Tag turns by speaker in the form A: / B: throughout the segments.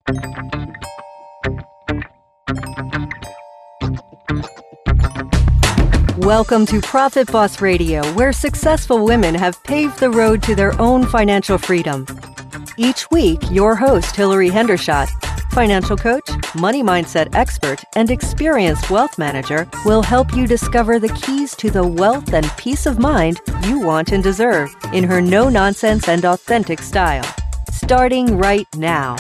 A: Welcome to Profit Boss Radio, where successful women have paved the road to their own financial freedom. Each week, your host, Hillary Hendershot, financial coach, money mindset expert, and experienced wealth manager, will help you discover the keys to the wealth and peace of mind you want and deserve in her no-nonsense and authentic style. Starting right now.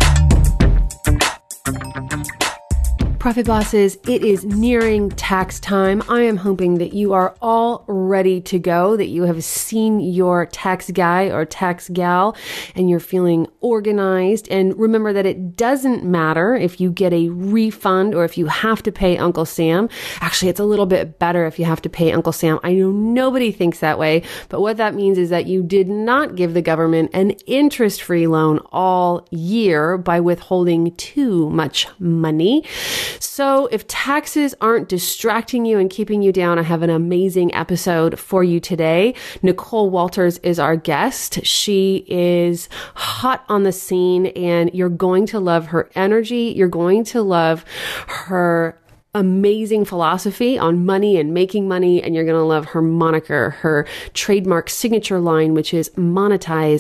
B: Profit Bosses, it is nearing tax time. I am hoping that you are all ready to go, that you have seen your tax guy or tax gal, and you're feeling organized. And remember that it doesn't matter if you get a refund or if you have to pay Uncle Sam. Actually, it's a little bit better if you have to pay Uncle Sam. I know nobody thinks that way, but what that means is that you did not give the government an interest-free loan all year by withholding too much money. So if taxes aren't distracting you and keeping you down, I have an amazing episode for you today. Nicole Walters is our guest. She is hot on the scene, and you're going to love her energy. You're going to love her amazing philosophy on money and making money, and you're going to love her moniker, her trademark signature line, which is monetize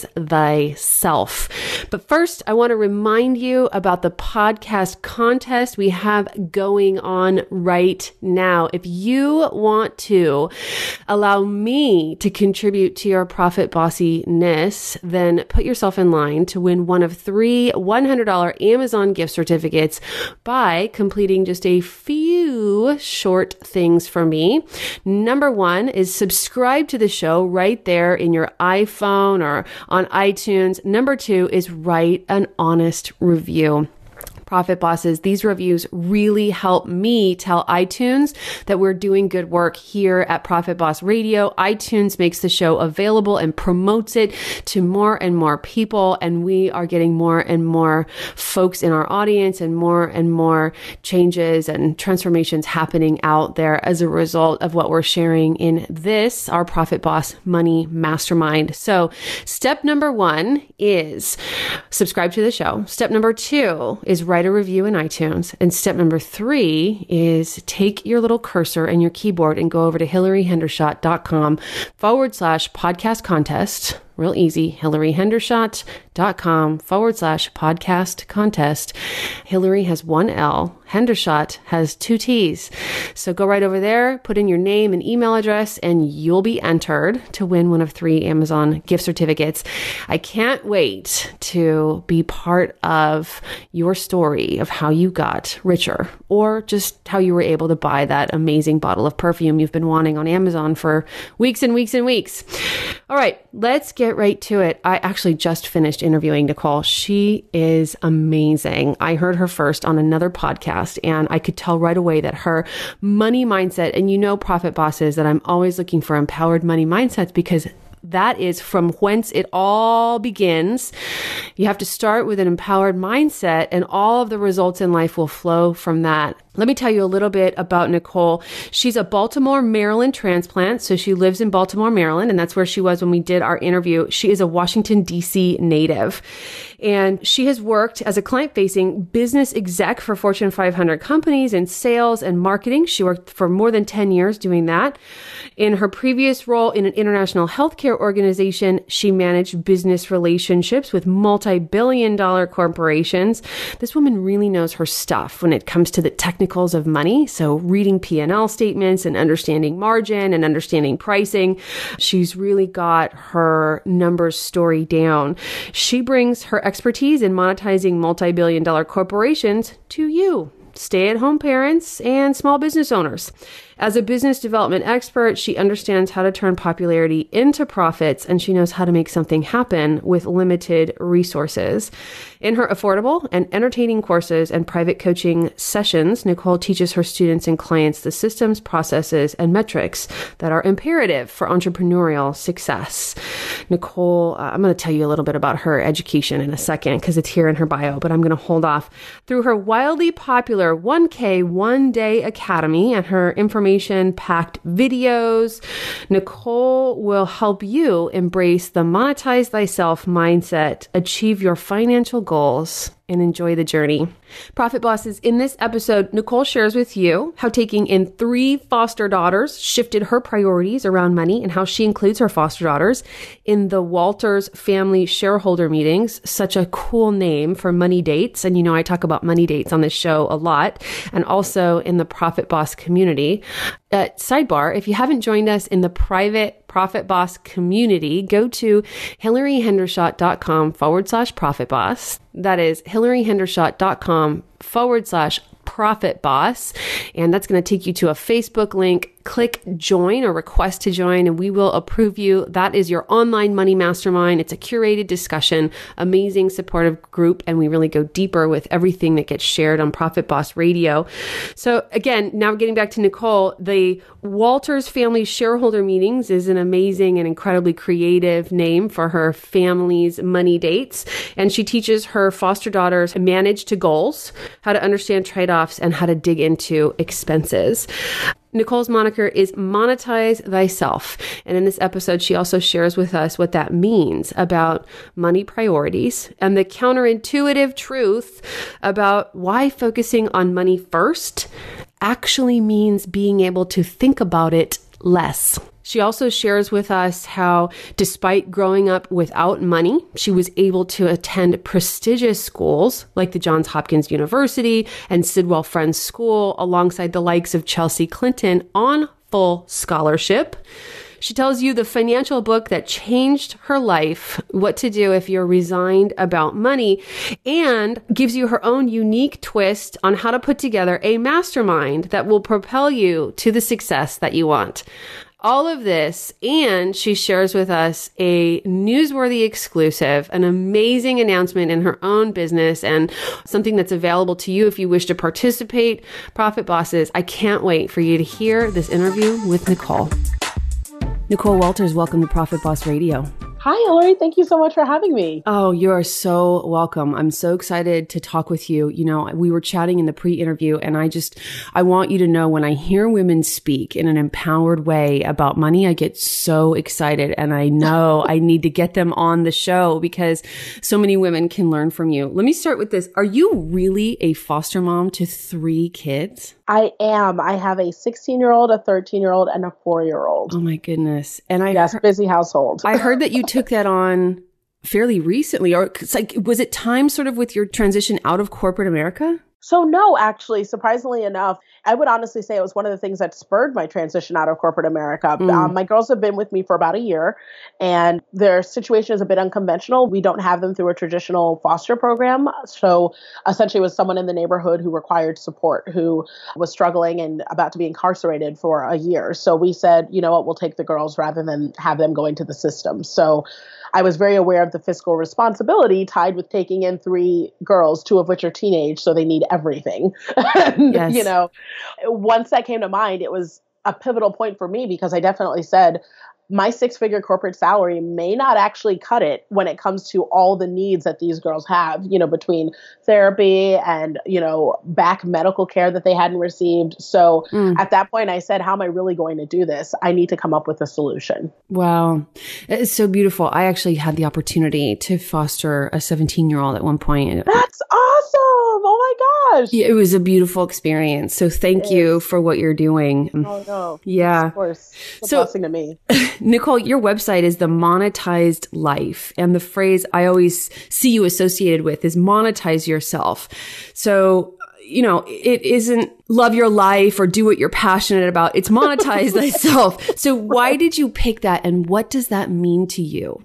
B: thyself. But first, I want to remind you about the podcast contest we have going on right now. If you want to allow me to contribute to your profit bossiness, then put yourself in line to win one of 3 $100 Amazon gift certificates by completing just a few short things for me. Number 1 is subscribe to the show right there in your iPhone or on iTunes. Number 2 is write an honest review. Profit Bosses, these reviews really help me tell iTunes that we're doing good work here at Profit Boss Radio. iTunes makes the show available and promotes it to more and more people, and we are getting more and more folks in our audience and more changes and transformations happening out there as a result of what we're sharing in this, our Profit Boss Money Mastermind. So step number 1 is subscribe to the show. Step number 2 is write a review in iTunes. And step number 3 is take your little cursor and your keyboard and go over to hillaryhendershot.com/podcast contest. Real easy, hillaryhendershot.com/podcast contest. Hillary has 1 L. Hendershot has 2 T's. So go right over there, put in your name and email address, and you'll be entered to win one of 3 Amazon gift certificates. I can't wait to be part of your story of how you got richer, or just how you were able to buy that amazing bottle of perfume you've been wanting on Amazon for weeks and weeks and weeks. All right, let's get right to it. I actually just finished interviewing Nicole. She is amazing. I heard her first on another podcast, and I could tell right away that her money mindset, and you know, Profit Bosses, that I'm always looking for empowered money mindsets, because that is from whence it all begins. You have to start with an empowered mindset, and all of the results in life will flow from that. Let me tell you a little bit about Nicole. She's a Baltimore, Maryland transplant. So she lives in Baltimore, Maryland, and that's where she was when we did our interview. She is a Washington, D.C. native, and she has worked as a client-facing business exec for Fortune 500 companies in sales and marketing. She worked for more than 10 years doing that. In her previous role in an international healthcare organization, she managed business relationships with multi-billion-dollar corporations. This woman really knows her stuff when it comes to the technical of money. So reading P&L statements and understanding margin and understanding pricing. She's really got her numbers story down. She brings her expertise in monetizing multi-billion-dollar corporations to you, stay-at-home parents and small business owners. As a business development expert, she understands how to turn popularity into profits, and she knows how to make something happen with limited resources. In her affordable and entertaining courses and private coaching sessions, Nicole teaches her students and clients the systems, processes, and metrics that are imperative for entrepreneurial success. Nicole, I'm going to tell you a little bit about her education in a second because it's here in her bio, but I'm going to hold off. Through her wildly popular 1K One Day Academy and her information-packed videos, Nicole will help you embrace the monetize thyself mindset, achieve your financial goals, and enjoy the journey. Profit Bosses, in this episode, Nicole shares with you how taking in 3 foster daughters shifted her priorities around money and how she includes her foster daughters in the Walters Family Shareholder Meetings. Such a cool name for money dates. And you know, I talk about money dates on this show a lot, and also in the Profit Boss community. Sidebar, if you haven't joined us in the private Profit Boss community, go to hillaryhendershot.com/Profit Boss. That is hillaryhendershot.com/Profit Boss. And that's going to take you to a Facebook link. Click join or request to join, and we will approve you. That is your online money mastermind. It's a curated discussion, amazing supportive group, and we really go deeper with everything that gets shared on Profit Boss Radio. So again, now getting back to Nicole, the Walters Family Shareholder Meetings is an amazing and incredibly creative name for her family's money dates. And she teaches her foster daughters to manage to goals, how to understand trade-offs, and how to dig into expenses. Nicole's moniker is Monetize Thyself. And in this episode, she also shares with us what that means about money priorities and the counterintuitive truth about why focusing on money first actually means being able to think about it less. She also shares with us how, despite growing up without money, she was able to attend prestigious schools like the Johns Hopkins University and Sidwell Friends School, alongside the likes of Chelsea Clinton, on full scholarship. She tells you the financial book that changed her life, what to do if you're resigned about money, and gives you her own unique twist on how to put together a mastermind that will propel you to the success that you want. All of this, and she shares with us a newsworthy exclusive, an amazing announcement in her own business, and something that's available to you if you wish to participate. Profit Bosses, I can't wait for you to hear this interview with Nicole. Nicole Walters, welcome to Profit Boss Radio.
C: Hi, Hillary. Thank you so much for having me.
B: Oh, you are so welcome. I'm so excited to talk with you. You know, we were chatting in the pre-interview, and I want you to know, when I hear women speak in an empowered way about money, I get so excited, and I know I need to get them on the show because so many women can learn from you. Let me start with this. Are you really a foster mom to 3 kids?
C: I am. I have a 16-year-old, a 13-year-old, and a 4-year-old.
B: Oh my goodness. And
C: busy household.
B: I heard that you took that on fairly recently, or it's like, was it time sort of with your transition out of corporate America?
C: So no, actually, surprisingly enough, I would honestly say it was one of the things that spurred my transition out of corporate America. My girls have been with me for about a year, and their situation is a bit unconventional. We don't have them through a traditional foster program. So essentially it was someone in the neighborhood who required support, who was struggling and about to be incarcerated for a year. So we said, you know what, we'll take the girls rather than have them go into the system. So I was very aware of the fiscal responsibility tied with taking in 3 girls, 2 of which are teenage, so they need everything. And,
B: yes.
C: You know, once that came to mind, it was a pivotal point for me because I definitely said, my 6-figure corporate salary may not actually cut it when it comes to all the needs that these girls have, you know, between therapy and, you know, back medical care that they hadn't received. So at that point, I said, how am I really going to do this? I need to come up with a solution.
B: Wow. It's so beautiful. I actually had the opportunity to foster a 17-year-old at one point.
C: That's awesome. Oh my gosh.
B: Yeah, it was a beautiful experience. So thank you for what you're doing.
C: Oh, no.
B: Yeah.
C: Of course. It's a blessing to me.
B: Nicole, your website is The Monetized Life. And the phrase I always see you associated with is monetize yourself. So, you know, it isn't love your life or do what you're passionate about. It's monetize thyself. So why did you pick that? And what does that mean to you?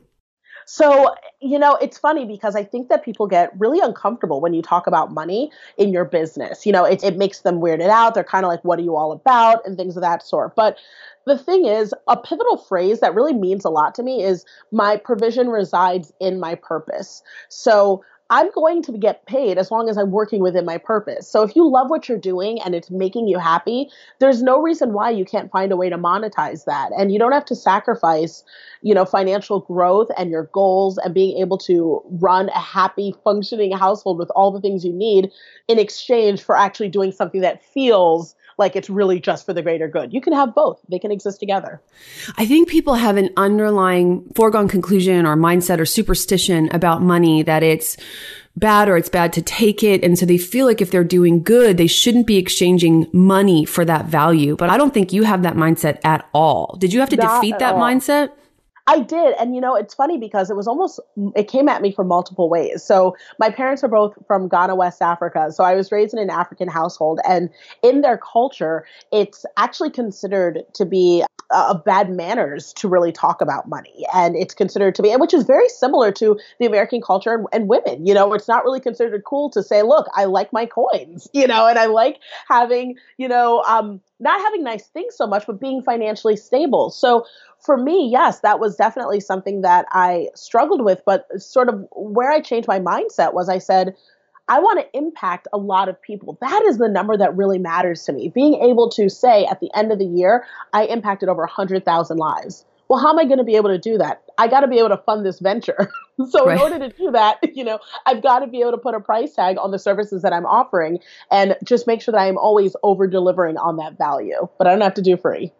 C: So, you know, it's funny because I think that people get really uncomfortable when you talk about money in your business. You know, it makes them weirded out. They're kind of like, what are you all about? And things of that sort. But the thing is, a pivotal phrase that really means a lot to me is my provision resides in my purpose. So I'm going to get paid as long as I'm working within my purpose. So if you love what you're doing and it's making you happy, there's no reason why you can't find a way to monetize that. And you don't have to sacrifice, you know, financial growth and your goals and being able to run a happy, functioning household with all the things you need in exchange for actually doing something that feels like it's really just for the greater good. You can have both. They can exist together.
B: I think people have an underlying foregone conclusion or mindset or superstition about money that it's bad or it's bad to take it. And so they feel like if they're doing good, they shouldn't be exchanging money for that value. But I don't think you have that mindset at all. Did you have to defeat that mindset?
C: I did. And, it's funny because it came at me from multiple ways. So my parents are both from Ghana, West Africa. So I was raised in an African household, and in their culture, it's actually considered to be bad manners to really talk about money. And it's considered to be, which is very similar to the American culture and women. It's not really considered cool to say, look, I like my coins, and I like having, not having nice things so much, but being financially stable. So for me, yes, that was definitely something that I struggled with. But sort of where I changed my mindset was I said, I want to impact a lot of people. That is the number that really matters to me. Being able to say at the end of the year, I impacted over 100,000 lives. Well, how am I going to be able to do that? I got to be able to fund this venture. So in order to do that, I've got to be able to put a price tag on the services that I'm offering and just make sure that I'm always over delivering on that value. But I don't have to do free.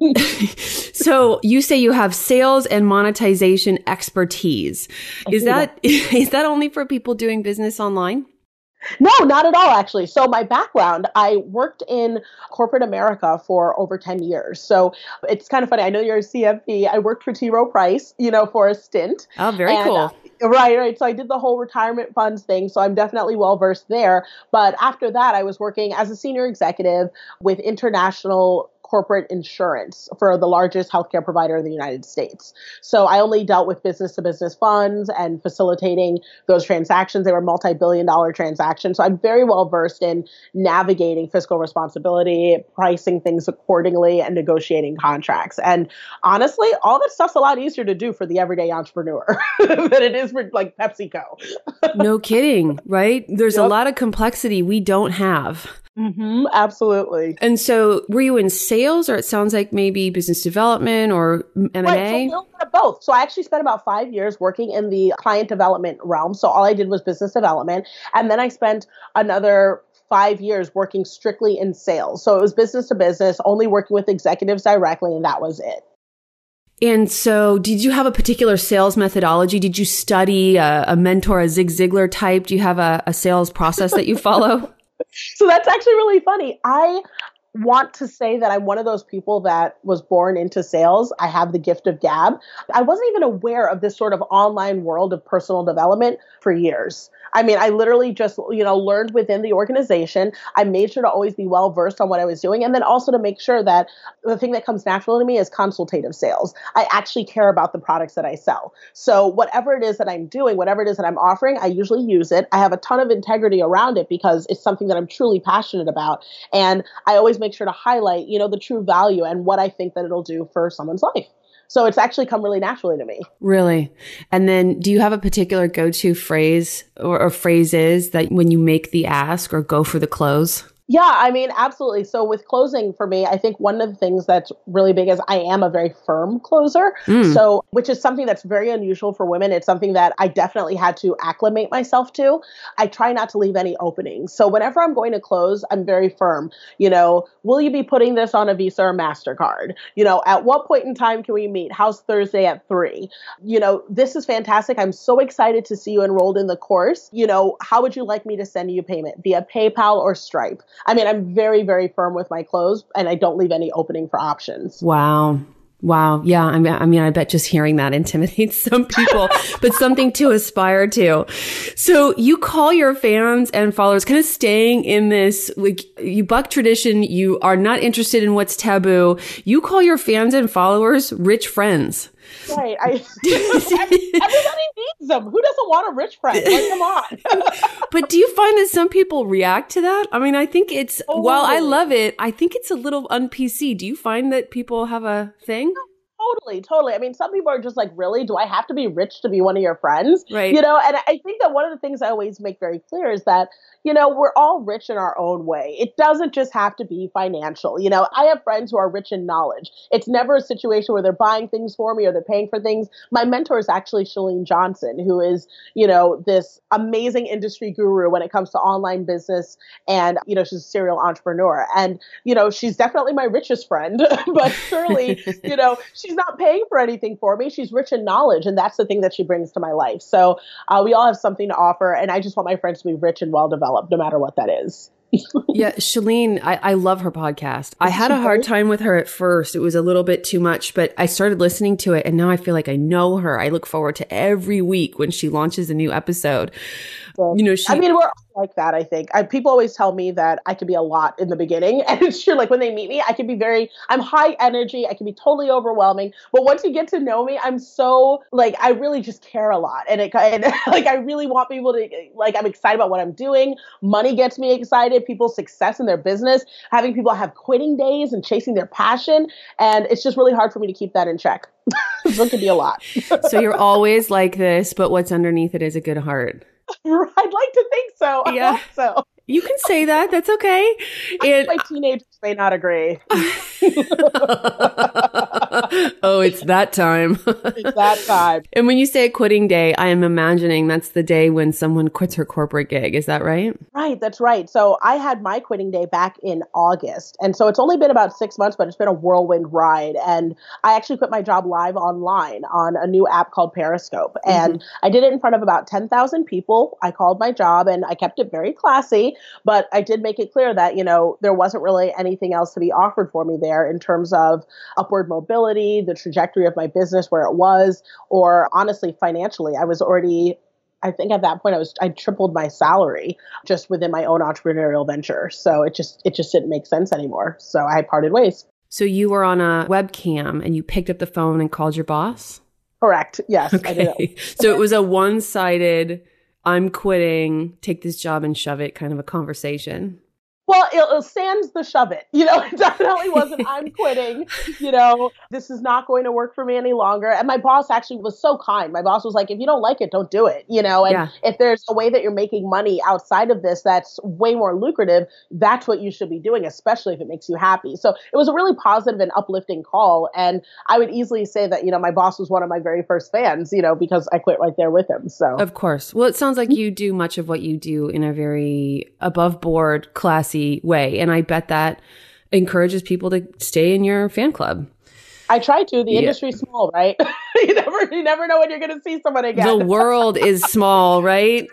B: So you say you have sales and monetization expertise. Is that only for people doing business online?
C: No, not at all, actually. So my background, I worked in corporate America for over 10 years. So it's kind of funny. I know you're a CFP. I worked for T. Rowe Price, for a stint.
B: Oh, very cool.
C: Right. So I did the whole retirement funds thing. So I'm definitely well-versed there. But after that, I was working as a senior executive with international corporate insurance for the largest healthcare provider in the United States. So I only dealt with business-to-business funds and facilitating those transactions. They were multi-billion-dollar transactions. So I'm very well versed in navigating fiscal responsibility, pricing things accordingly, and negotiating contracts. And honestly, all that stuff's a lot easier to do for the everyday entrepreneur than it is for like PepsiCo.
B: No kidding, right? There's a lot of complexity we don't have.
C: Mm-hmm, absolutely.
B: And so were you in sales, or it sounds like maybe business development or M&A?
C: Right, so a little bit of both. So I actually spent about 5 years working in the client development realm. So all I did was business development. And then I spent another 5 years working strictly in sales. So it was business to business, only working with executives directly, and that was it.
B: And so did you have a particular sales methodology? Did you study a mentor, a Zig Ziglar type? Do you have a sales process that you follow?
C: So that's actually really funny. I want to say that I'm one of those people that was born into sales. I have the gift of gab. I wasn't even aware of this sort of online world of personal development for years. I mean, I literally just, learned within the organization. I made sure to always be well versed on what I was doing. And then also to make sure that the thing that comes natural to me is consultative sales. I actually care about the products that I sell. So whatever it is that I'm doing, whatever it is that I'm offering, I usually use it. I have a ton of integrity around it because it's something that I'm truly passionate about. And I always make sure to highlight, the true value and what I think that it'll do for someone's life. So it's actually come really naturally to me.
B: Really? And then do you have a particular go-to phrase or phrases that when you make the ask or go for the close?
C: Yeah, I mean, absolutely. So with closing for me, I think one of the things that's really big is I am a very firm closer. So, which is something that's very unusual for women. It's something that I definitely had to acclimate myself to. I try not to leave any openings. So whenever I'm going to close, I'm very firm. Will you be putting this on a Visa or MasterCard? At what point in time can we meet? How's Thursday at 3? This is fantastic. I'm so excited to see you enrolled in the course. How would you like me to send you payment? Via PayPal or Stripe? I mean, I'm very, very firm with my close, and I don't leave any opening for options.
B: Wow. Yeah. I mean, I bet just hearing that intimidates some people, but something to aspire to. So you call your fans and followers kind of staying in this, like, you buck tradition. You are not interested in what's taboo. You call your fans and followers rich friends.
C: Right. Everybody needs them. Who doesn't want a rich friend? Like, come on.
B: But do you find that some people react to that? I mean, I think it's, while I love it, I think it's a little un-PC. Do you find that people have a thing?
C: Totally, totally. I mean, some people are just like, really? Do I have to be rich to be one of your friends?
B: Right.
C: You know, and I think that one of the things I always make very clear is that, you know, we're all rich in our own way. It doesn't just have to be financial. You know, I have friends who are rich in knowledge. It's never a situation where they're buying things for me or they're paying for things. My mentor is actually Chalene Johnson, who is, you know, this amazing industry guru when it comes to online business. And, you know, she's a serial entrepreneur. And, you know, she's definitely my richest friend, but surely, you know, she's not paying for anything for me. She's rich in knowledge. And that's the thing that she brings to my life. So we all have something to offer. And I just want my friends to be rich and well developed, no matter what that is.
B: Yeah, Chalene, I love her podcast. I had a hard time with her at first. It was a little bit too much, but I started listening to it and now I feel like I know her. I look forward to every week when she launches a new episode. You know,
C: I mean, we're all like that, I think. People always tell me that I can be a lot in the beginning. And it's true, like when they meet me, I can be I'm high energy. I can be totally overwhelming. But once you get to know me, I'm so, like, I really just care a lot. And like, I really want people to, like, I'm excited about what I'm doing. Money gets me excited. People's success in their business, having people have quitting days and chasing their passion. And it's just really hard for me to keep that in check. So it can be a lot.
B: So you're always like this, but what's underneath it is a good heart.
C: I'd like to think so.
B: Yeah.
C: I hope so.
B: You can say that. That's okay.
C: My teenagers may not agree.
B: Oh, it's that time.
C: It's that time.
B: And when you say a quitting day, I am imagining that's the day when someone quits her corporate gig. Is that right?
C: Right. That's right. So I had my quitting day back in August. And so it's only been about 6 months, but it's been a whirlwind ride. And I actually quit my job live online on a new app called Periscope. And I did it in front of about 10,000 people. I called my job and I kept it very classy, but I did make it clear that, you know, there wasn't really anything else to be offered for me there in terms of upward mobility, the trajectory of my business where it was, or honestly, financially. I was already, I think at that point I tripled my salary just within my own entrepreneurial venture. So it just didn't make sense anymore. So I parted ways.
B: So you were on a webcam and you picked up the phone and called your boss?
C: Correct. Yes.
B: Okay.
C: I did.
B: So it was a one-sided, I'm quitting, take this job and shove it kind of a conversation.
C: Well, it sans the shove it. You know, it definitely wasn't, I'm quitting, you know, this is not going to work for me any longer. And my boss actually was so kind. My boss was like, if you don't like it, don't do it, you know, and if there's a way that you're making money outside of this that's way more lucrative, that's what you should be doing, especially if it makes you happy. So it was a really positive and uplifting call. And I would easily say that, you know, my boss was one of my very first fans, you know, because I quit right there with him. So
B: of course. Well, it sounds like you do much of what you do in a very above board, classy way. And I bet that encourages people to stay in your fan club.
C: I try to. The industry's small, right? you never know when you're going to see someone again.
B: The world is small, right?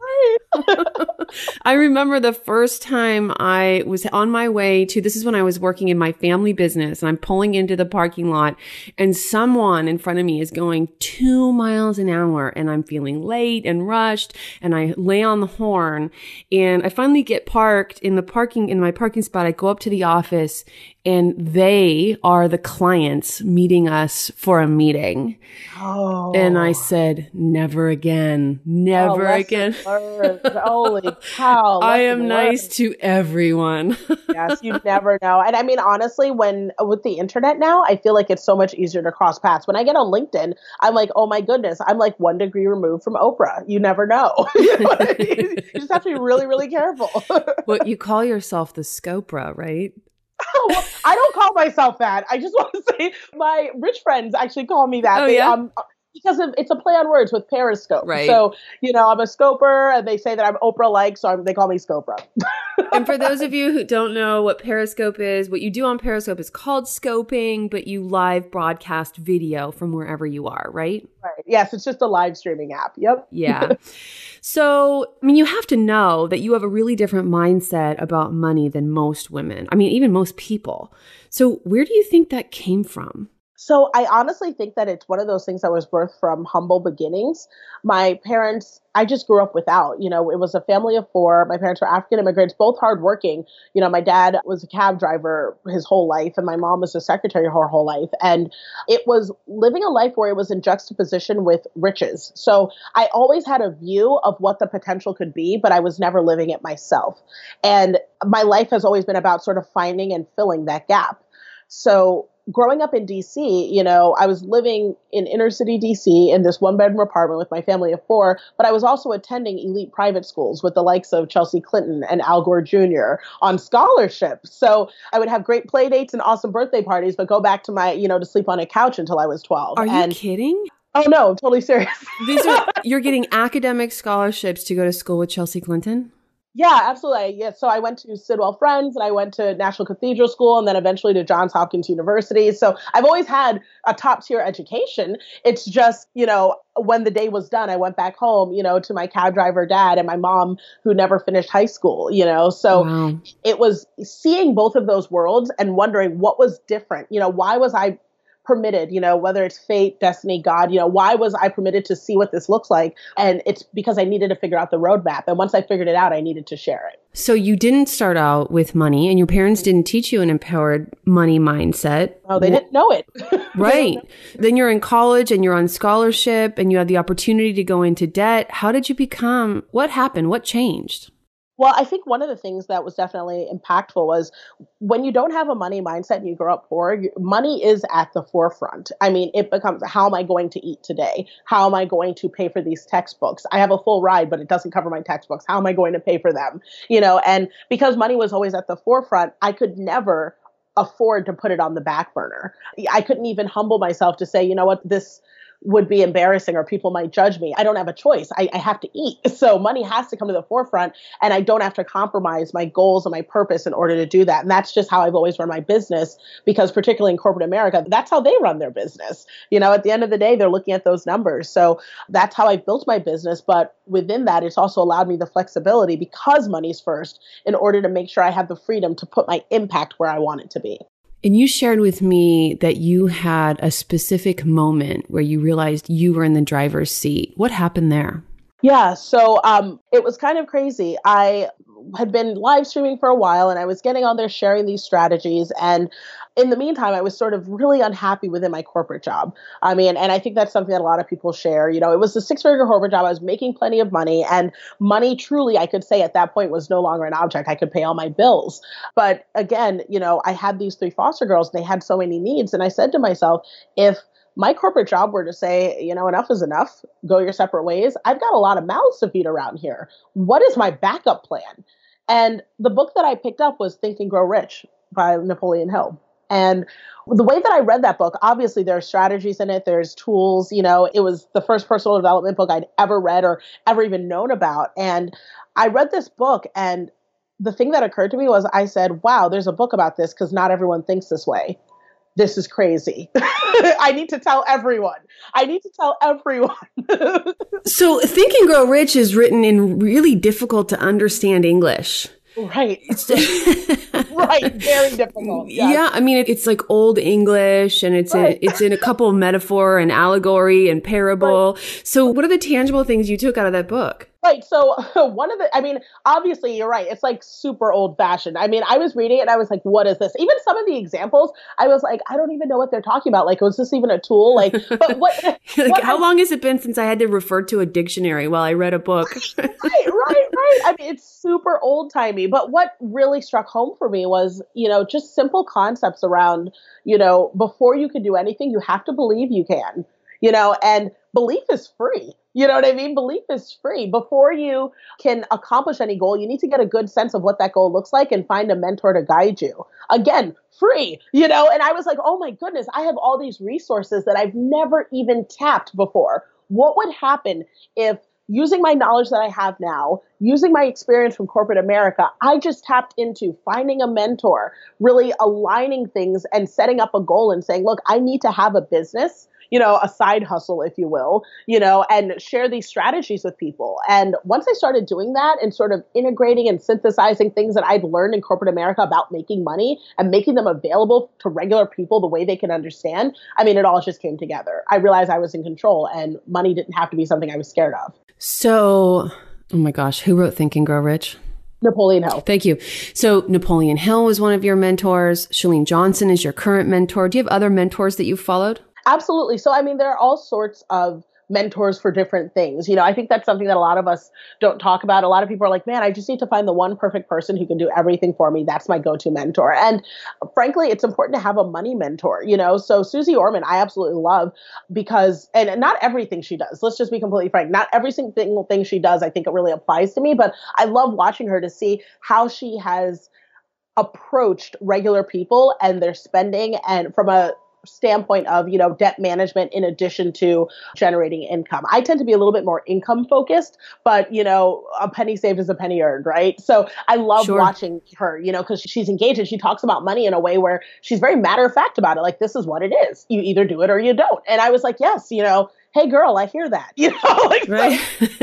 B: I remember the first time I was on my way to, this is when I was working in my family business and I'm pulling into the parking lot and someone in front of me is going 2 miles an hour and I'm feeling late and rushed and I lay on the horn and I finally get parked in my parking spot. I go up to the office and they are the clients meeting us for a meeting.
C: Oh.
B: And I said, never again, never again.
C: Holy cow.
B: I am nice to everyone.
C: Yes, you never know. And I mean, honestly, with the internet now, I feel like it's so much easier to cross paths. When I get on LinkedIn, I'm like, oh my goodness, I'm like 1 degree removed from Oprah. You never know. You know what I mean? You just have to be really, really careful.
B: Well, you call yourself the Scopra, right?
C: Well, I don't call myself that. I just want to say my rich friends actually call me that. Because it's a play on words with Periscope.
B: Right.
C: So, you know, I'm a scoper and they say that I'm Oprah-like, so they call me Scopra.
B: And for those of you who don't know what Periscope is, what you do on Periscope is called scoping, but you live broadcast video from wherever you are, right?
C: Right. Yes, it's just a live streaming app. Yep.
B: Yeah. So, I mean, you have to know that you have a really different mindset about money than most women. I mean, even most people. So where do you think that came from?
C: So I honestly think that it's one of those things that was birthed from humble beginnings. My parents, I just grew up without, you know, it was a family of 4. My parents were African immigrants, both hardworking. You know, my dad was a cab driver his whole life and my mom was a secretary her whole life. And it was living a life where it was in juxtaposition with riches. So I always had a view of what the potential could be, but I was never living it myself. And my life has always been about sort of finding and filling that gap. So growing up in DC, I was living in inner city DC in this 1-bedroom apartment with my family of 4, but I was also attending elite private schools with the likes of Chelsea Clinton and Al Gore Jr. on scholarship. So I would have great play dates and awesome birthday parties, but go back to my, to sleep on a couch until I was 12.
B: Are you kidding?
C: Oh, no, I'm totally serious.
B: You're getting academic scholarships to go to school with Chelsea Clinton?
C: Yeah, absolutely. Yeah. So I went to Sidwell Friends and I went to National Cathedral School and then eventually to Johns Hopkins University. So I've always had a top tier education. It's just, when the day was done, I went back home, to my cab driver dad and my mom who never finished high school, So wow. It was seeing both of those worlds and wondering what was different. Why was I permitted, whether it's fate, destiny, God, why was I permitted to see what this looks like? And it's because I needed to figure out the roadmap. And once I figured it out, I needed to share it.
B: So you didn't start out with money and your parents didn't teach you an empowered money mindset.
C: Oh, they didn't know it.
B: Right. Then you're in college and you're on scholarship and you had the opportunity to go into debt. How did you what happened? What changed?
C: Well, I think one of the things that was definitely impactful was when you don't have a money mindset and you grow up poor, money is at the forefront. I mean, it becomes, how am I going to eat today? How am I going to pay for these textbooks? I have a full ride, but it doesn't cover my textbooks. How am I going to pay for them? And because money was always at the forefront, I could never afford to put it on the back burner. I couldn't even humble myself to say, this would be embarrassing or people might judge me. I don't have a choice. I have to eat. So money has to come to the forefront and I don't have to compromise my goals and my purpose in order to do that. And that's just how I've always run my business because particularly in corporate America, that's how they run their business. At the end of the day, they're looking at those numbers. So that's how I built my business. But within that, it's also allowed me the flexibility because money's first in order to make sure I have the freedom to put my impact where I want it to be.
B: And you shared with me that you had a specific moment where you realized you were in the driver's seat. What happened there?
C: Yeah, so it was kind of crazy. I had been live streaming for a while and I was getting on there sharing these strategies. And in the meantime, I was sort of really unhappy within my corporate job. I mean, and I think that's something that a lot of people share. It was a 6-figure corporate job. I was making plenty of money and money truly, I could say at that point was no longer an object. I could pay all my bills. But again, I had these 3 foster girls and they had so many needs. And I said to myself, if my corporate job were to say, enough is enough, go your separate ways, I've got a lot of mouths to feed around here. What is my backup plan? And the book that I picked up was Think and Grow Rich by Napoleon Hill. And the way that I read that book, obviously there are strategies in it, there's tools, it was the first personal development book I'd ever read or ever even known about. And I read this book and the thing that occurred to me was I said, wow, there's a book about this because not everyone thinks this way. This is crazy. I need to tell everyone.
B: So Think and Grow Rich is written in really difficult to understand English.
C: Right. Right. Very difficult. Yes.
B: Yeah. I mean, it's like old English and it's in a couple of metaphor and allegory and parable. Right. So what are the tangible things you took out of that book?
C: Right. So obviously you're right. It's like super old fashioned. I mean, I was reading it and I was like, what is this? Even some of the examples, I was like, I don't even know what they're talking about. Like, was this even a tool? Like, but what?
B: How long has it been since I had to refer to a dictionary while I read a book?
C: Right. I mean, it's super old timey. But what really struck home for me was, just simple concepts around, before you can do anything, you have to believe you can, and belief is free. You know what I mean? Belief is free. Before you can accomplish any goal, you need to get a good sense of what that goal looks like and find a mentor to guide you. Again, free, and I was like, oh my goodness, I have all these resources that I've never even tapped before. What would happen if using my knowledge that I have now, using my experience from corporate America, I just tapped into finding a mentor, really aligning things and setting up a goal and saying, look, I need to have a business, a side hustle, if you will, and share these strategies with people. And once I started doing that and sort of integrating and synthesizing things that I'd learned in corporate America about making money and making them available to regular people the way they can understand, I mean, it all just came together. I realized I was in control and money didn't have to be something I was scared of.
B: So, oh my gosh, who wrote Think and Grow Rich?
C: Napoleon Hill.
B: Thank you. So Napoleon Hill was one of your mentors. Chalene Johnson is your current mentor. Do you have other mentors that you've followed?
C: Absolutely. So, I mean, there are all sorts of mentors for different things. I think that's something that a lot of us don't talk about. A lot of people are like, man, I just need to find the one perfect person who can do everything for me. That's my go-to mentor. And frankly, it's important to have a money mentor, So Susie Orman, I absolutely love because, and not everything she does, let's just be completely frank, not every single thing she does, I think it really applies to me, but I love watching her to see how she has approached regular people and their spending, and from a standpoint of, debt management in addition to generating income. I tend to be a little bit more income focused, but, a penny saved is a penny earned, right? So I love watching her, because she's engaged and she talks about money in a way where she's very matter of fact about it. Like, this is what it is. You either do it or you don't. And I was like, yes, hey girl, I hear that,
B: right.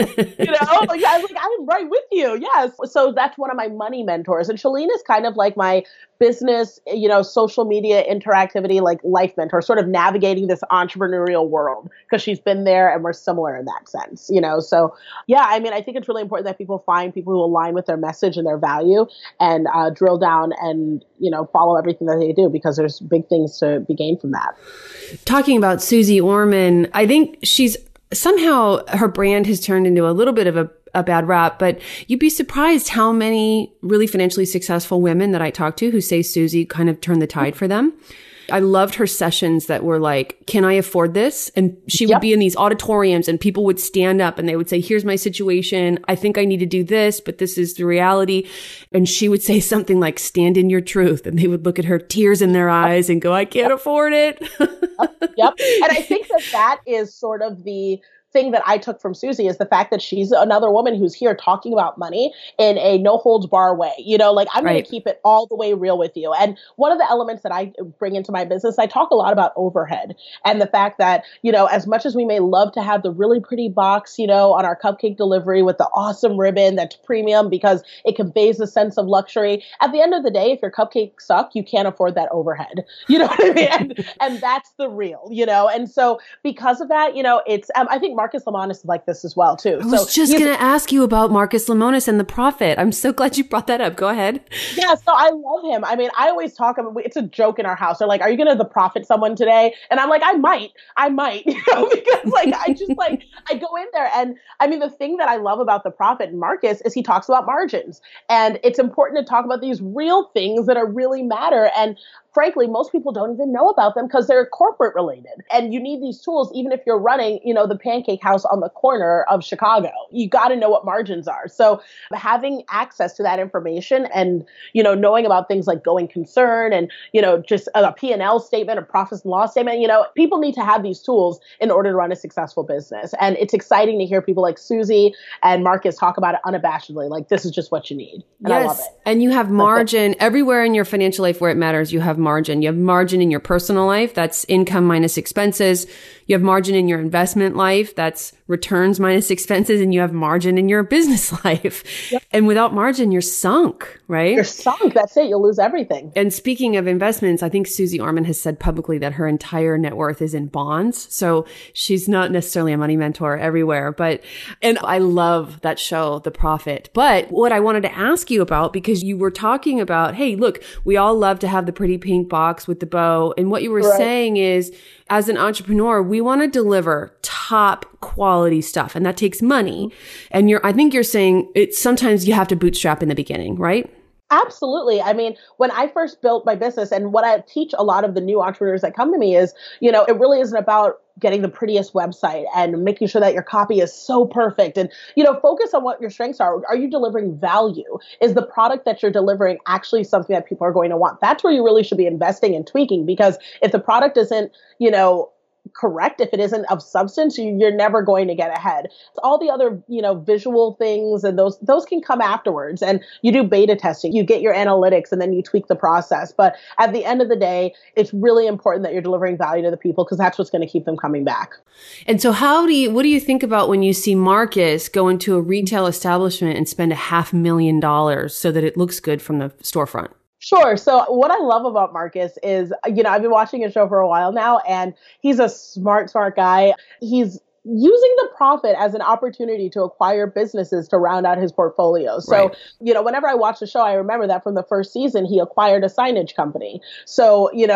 C: I'm right with you. Yes. So that's one of my money mentors. And Shalene is kind of like my business, social media interactivity, like life mentor, sort of navigating this entrepreneurial world because she's been there and we're similar in that sense, So yeah, I think it's really important that people find people who align with their message and their value and drill down and, follow everything that they do, because there's big things to be gained from that.
B: Talking about Susie Orman, I think she's somehow, her brand has turned into a little bit of a bad rap, but you'd be surprised how many really financially successful women that I talk to who say Susie kind of turned the tide for them. I loved her sessions that were like, can I afford this? And she would be in these auditoriums and people would stand up and they would say, here's my situation. I think I need to do this, but this is the reality. And she would say something like, stand in your truth. And they would look at her, tears in their eyes, and go, I can't afford it.
C: Yep. And I think that is sort of the thing that I took from Susie, is the fact that she's another woman who's here talking about money in a no holds bar way. I'm going to keep it all the way real with you. And one of the elements that I bring into my business, I talk a lot about overhead and the fact that, as much as we may love to have the really pretty box, on our cupcake delivery with the awesome ribbon that's premium because it conveys a sense of luxury, at the end of the day, if your cupcakes suck, you can't afford that overhead. You know what I mean? And that's the real, And so because of that, it's, I think Marcus Lemonis is like this as well, too.
B: I was just going to ask you about Marcus Lemonis and the Profit. I'm so glad you brought that up. Go ahead.
C: Yeah, so I love him. I always talk about, it's a joke in our house. They're like, are you going to The Profit someone today? And I'm like, I might, because I go in there. And the thing that I love about The Profit and Marcus is he talks about margins. And it's important to talk about these real things that are really matter. And frankly, most people don't even know about them because they're corporate related. And you need these tools, even if you're running, the pancake house on the corner of Chicago. You got to know what margins are. So having access to that information and, knowing about things like going concern and, just a P&L statement, a profits and loss statement, people need to have these tools in order to run a successful business. And it's exciting to hear people like Susie and Marcus talk about it unabashedly. Like, this is just what you need. And I love it.
B: And you have margin everywhere in your financial life where it matters. You have margin. You have margin in your personal life. That's income minus expenses. You have margin in your investment life. That's returns minus expenses. And you have margin in your business life. Yep. And without margin, you're sunk, right?
C: You're sunk. That's it. You'll lose everything.
B: And speaking of investments, I think Susie Orman has said publicly that her entire net worth is in bonds. So she's not necessarily a money mentor everywhere, and I love that show, The Profit. But what I wanted to ask you about, because you were talking about, hey, look, we all love to have the pretty pink box with the bow. And what you were saying is, as an entrepreneur, we want to deliver top quality stuff, and that takes money. And I think you're saying sometimes you have to bootstrap in the beginning, right?
C: Absolutely. When I first built my business, and what I teach a lot of the new entrepreneurs that come to me is, it really isn't about getting the prettiest website and making sure that your copy is so perfect and, focus on what your strengths are. Are you delivering value? Is the product that you're delivering actually something that people are going to want? That's where you really should be investing and tweaking, because if the product isn't, correct, if it isn't of substance, you're never going to get ahead. All the other, visual things and those can come afterwards. And you do beta testing, you get your analytics, and then you tweak the process. But at the end of the day, it's really important that you're delivering value to the people, because that's what's going to keep them coming back.
B: And so what do you think about when you see Marcus go into a retail establishment and spend $500,000 so that it looks good from the storefront?
C: Sure. So what I love about Marcus is, I've been watching his show for a while now, and he's a smart guy. He's using The Profit as an opportunity to acquire businesses to round out his portfolio. So, whenever I watch the show, I remember that from the first season, he acquired a signage company. So,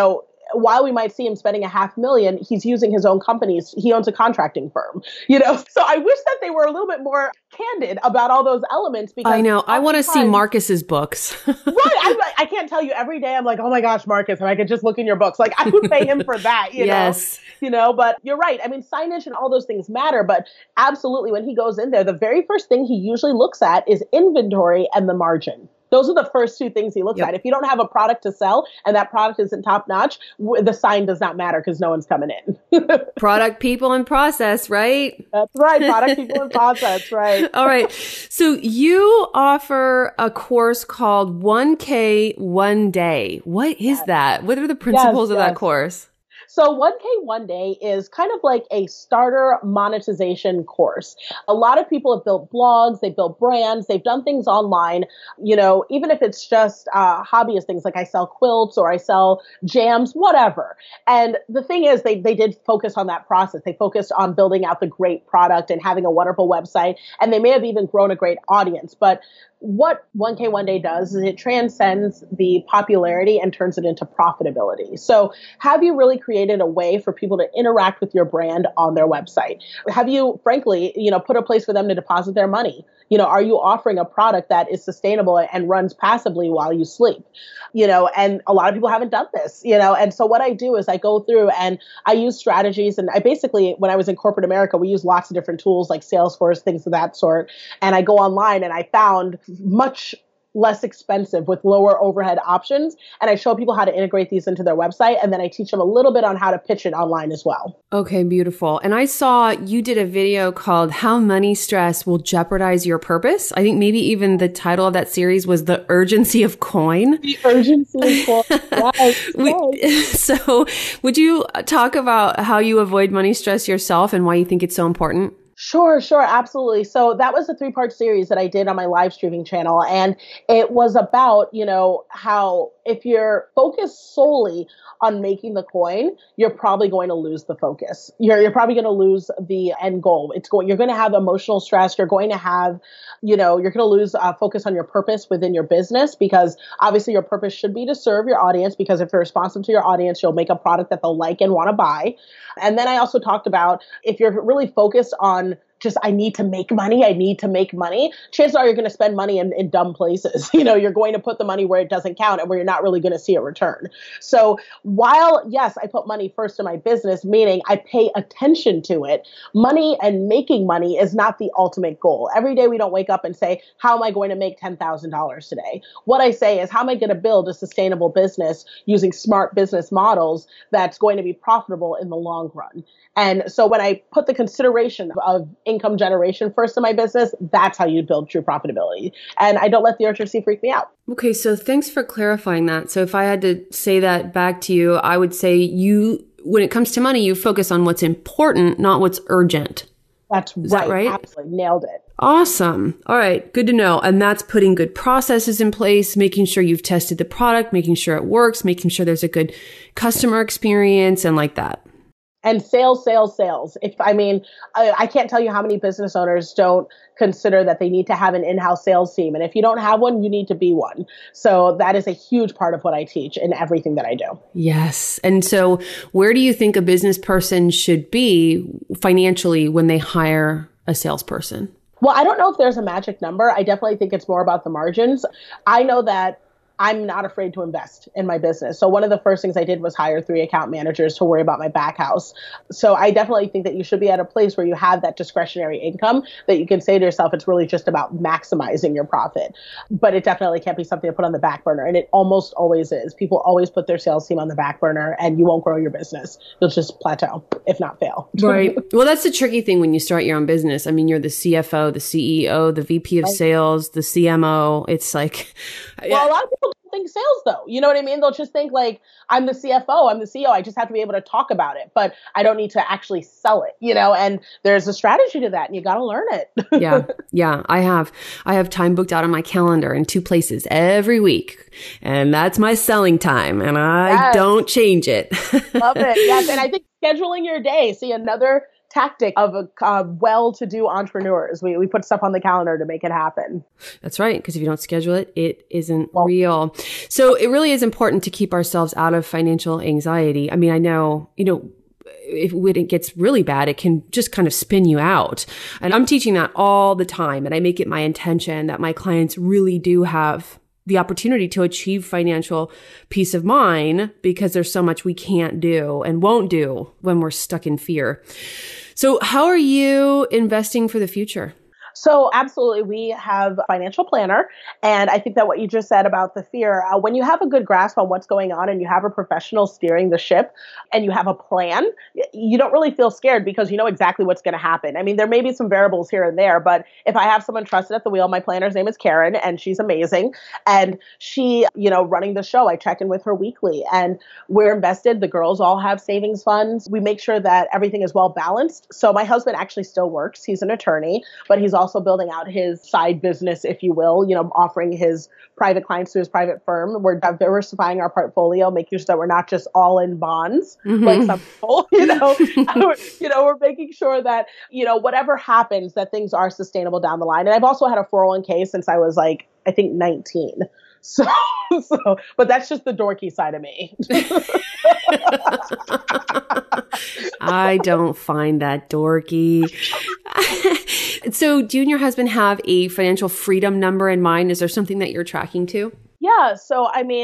C: while we might see him spending $500,000, he's using his own companies. He owns a contracting firm, So I wish that they were a little bit more candid about all those elements. Because
B: I know. I want to see Marcus's books.
C: Right. I can't tell you every day. I'm like, oh my gosh, Marcus, if I could just look in your books. Like I would pay him for that,
B: Yes.
C: But you're right. I mean, signage and all those things matter, but absolutely when he goes in there, the very first thing he usually looks at is inventory and the margin. Those are the first two things he looks at. If you don't have a product to sell and that product isn't top notch, the sign does not matter because no one's coming in.
B: Product, people, and process, right?
C: That's right. Product, people, and process, right?
B: All right. So you offer a course called 1K One Day. What is that? What are the principles of that course?
C: So 1K One Day is kind of like a starter monetization course. A lot of people have built blogs, they built brands, they've done things online, even if it's just hobbyist things like I sell quilts or I sell jams, whatever. And the thing is, they did focus on that process. They focused on building out the great product and having a wonderful website. And they may have even grown a great audience. But what 1K One Day does is it transcends the popularity and turns it into profitability. So have you really created a way for people to interact with your brand on their website? Have you, frankly, put a place for them to deposit their money? Are you offering a product that is sustainable and runs passively while you sleep? And a lot of people haven't done this, and so what I do is I go through and I use strategies. And I basically, when I was in corporate America, we use lots of different tools like Salesforce, things of that sort. And I go online and I found much less expensive with lower overhead options. And I show people how to integrate these into their website. And then I teach them a little bit on how to pitch it online as well.
B: Okay, beautiful. And I saw you did a video called How Money Stress Will Jeopardize Your Purpose. I think maybe even the title of that series was The Urgency of Coin.
C: The Urgency of Coin. Yes.
B: So would you talk about how you avoid money stress yourself and why you think it's so important?
C: Sure, absolutely. So that was a 3-part series that I did on my live streaming channel. And it was about, how if you're focused solely on making the coin, you're probably going to lose the focus. You're probably going to lose the end goal. You're going to have emotional stress. You're going to have, you're going to lose focus on your purpose within your business, because obviously your purpose should be to serve your audience, because if you're responsive to your audience, you'll make a product that they'll like and want to buy. And then I also talked about if you're really focused on just, I need to make money, chances are you're going to spend money in dumb places. You're going to put the money where it doesn't count and where you're not really going to see a return. So while, yes, I put money first in my business, meaning I pay attention to it, money and making money is not the ultimate goal. Every day we don't wake up and say, how am I going to make $10,000 today? What I say is, how am I going to build a sustainable business using smart business models that's going to be profitable in the long run? And so when I put the consideration of income generation first in my business, that's how you build true profitability. And I don't let the urgency freak me out.
B: Okay, so thanks for clarifying that. So if I had to say that back to you, I would say when it comes to money, you focus on what's important, not what's urgent.
C: That's right. Is that right? Absolutely. Nailed it.
B: Awesome. All right. Good to know. And that's putting good processes in place, making sure you've tested the product, making sure it works, making sure there's a good customer experience and like that.
C: And sales. I can't tell you how many business owners don't consider that they need to have an in-house sales team. And if you don't have one, you need to be one. So that is a huge part of what I teach in everything that I do.
B: Yes. And so where do you think a business person should be financially when they hire a salesperson?
C: Well, I don't know if there's a magic number. I definitely think it's more about the margins. I know that I'm not afraid to invest in my business. So one of the first things I did was hire 3 account managers to worry about my back house. So I definitely think that you should be at a place where you have that discretionary income that you can say to yourself, it's really just about maximizing your profit. But it definitely can't be something to put on the back burner. And it almost always is. People always put their sales team on the back burner and you won't grow your business. You'll just plateau, if not fail.
B: Right. Well, that's the tricky thing when you start your own business. I mean, you're the CFO, the CEO, the VP of sales, the CMO. It's like...
C: Well, a lot of people don't think sales though. You know what I mean? They'll just think like, I'm the CFO, I'm the CEO. I just have to be able to talk about it, but I don't need to actually sell it, and there's a strategy to that and you got to learn it.
B: Yeah. I have time booked out on my calendar in 2 places every week, and that's my selling time, and I don't change it.
C: Love it. Yes. And I think scheduling your day, see, another tactic of well-to-do entrepreneurs. We put stuff on the calendar to make it happen.
B: That's right. Because if you don't schedule it, it isn't real. So it really is important to keep ourselves out of financial anxiety. I mean, I know, when it gets really bad, it can just kind of spin you out. And I'm teaching that all the time. And I make it my intention that my clients really do have the opportunity to achieve financial peace of mind, because there's so much we can't do and won't do when we're stuck in fear. So how are you investing for the future?
C: So absolutely, we have a financial planner. And I think that what you just said about the fear, when you have a good grasp on what's going on and you have a professional steering the ship and you have a plan, you don't really feel scared because you know exactly what's going to happen. I mean, there may be some variables here and there, but if I have someone trusted at the wheel, my planner's name is Karen and she's amazing. And she, running the show, I check in with her weekly and we're invested. The girls all have savings funds. We make sure that everything is well balanced. So my husband actually still works. He's an attorney, but he's also building out his side business, if you will, offering his private clients to his private firm. We're diversifying our portfolio, making sure that we're not just all in bonds, like some people, we're making sure that, whatever happens, that things are sustainable down the line. And I've also had a 401k since I was I think 19. So, but that's just the dorky side of me.
B: I don't find that dorky. So do you and your husband have a financial freedom number in mind? Is there something that you're tracking to?
C: Yeah. So,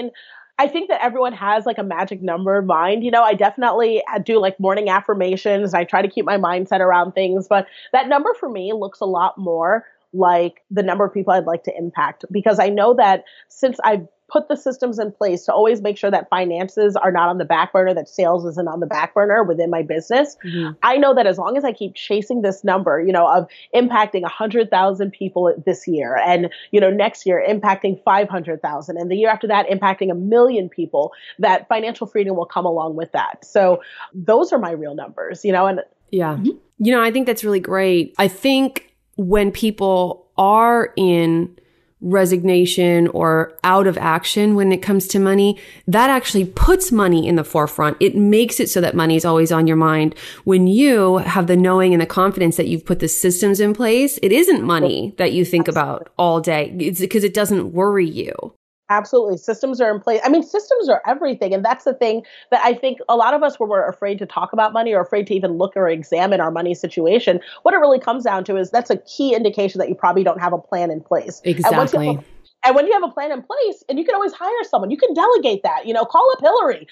C: I think that everyone has a magic number in mind. I definitely do morning affirmations. I try to keep my mindset around things, but that number for me looks a lot more like the number of people I'd like to impact, because I know that since I've put the systems in place to always make sure that finances are not on the back burner, that sales isn't on the back burner within my business. I know that as long as I keep chasing this number, of impacting 100,000 people this year and, next year impacting 500,000 and the year after that impacting 1 million people, that financial freedom will come along with that. So those are my real numbers, and
B: yeah, I think that's really great. I think when people are in resignation or out of action when it comes to money, that actually puts money in the forefront. It makes it so that money is always on your mind. When you have the knowing and the confidence that you've put the systems in place, it isn't money that you think about all day. It's because it doesn't worry you.
C: Absolutely. Systems are in place. Systems are everything. And that's the thing that I think a lot of us, when we're afraid to talk about money or afraid to even look or examine our money situation, what it really comes down to is that's a key indication that you probably don't have a plan in place.
B: Exactly.
C: And when you have a plan in place, and you can always hire someone, you can delegate that, call up Hillary,